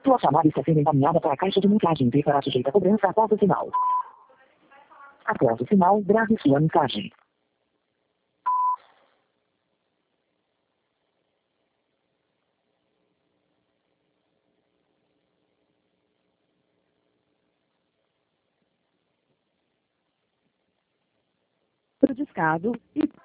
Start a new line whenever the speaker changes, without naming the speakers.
Sua chamada está sendo encaminhada para a caixa de mensagem e será sujeita a cobrança após o sinal. Após o sinal, grave sua mensagem.
Discado e